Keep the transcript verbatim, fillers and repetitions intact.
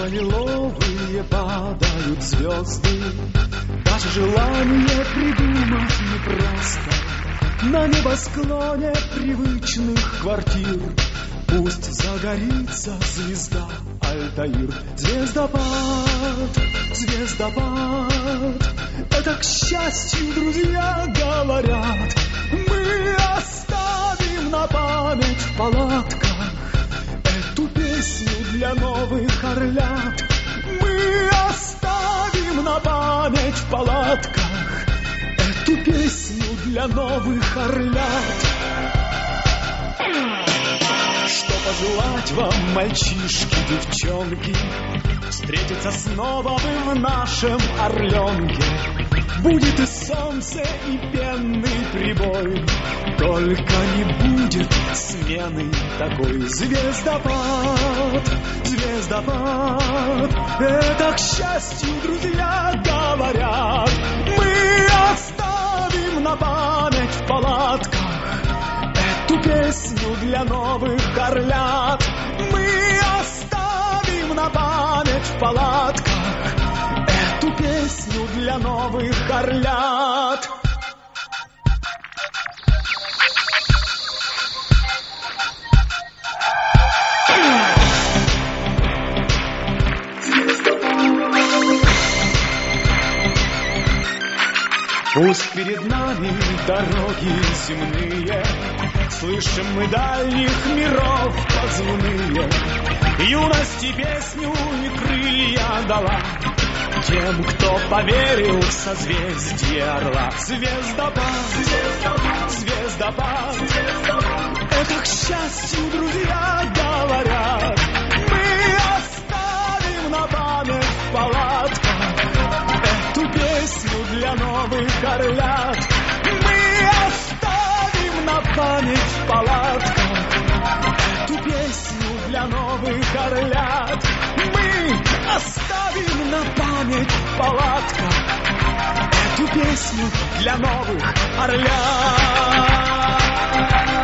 лиловые падают звезды. Даже желание придумать непросто. На небосклоне привычных квартир пусть загорится звезда Альтаир. Звездопад, звездопад, это, к счастью, друзья говорят. Мы оставим на память в палатках эту песню для новых орлят. Мы оставим на память в палатках эту песню для новых орлят. Что пожелать вам, мальчишки, девчонки, встретиться снова вы в нашем Орленке. Будет и солнце, и пенный прибой, только не будет смены такой. Звездопад, звездопад, это, к счастью, друзья говорят. Мы оставим на память в палатках эту песню для новых орлят. Мы оставим на память в палатках эту песню для новых орлят. Пусть перед нами дороги земные, слышим мы дальних миров позывные. Юности песню и крылья дала тем, кто поверил в созвездие орла. Звездопад, звездопад, звездопад, звездопад, это, к счастью, друзья говорят. Мы оставим на память в палатках эту песню для новых орлят. Мы оставим на память в палатках эту песню для новых орлят. Мы оставим на память в палатках эту песню для новых орлят.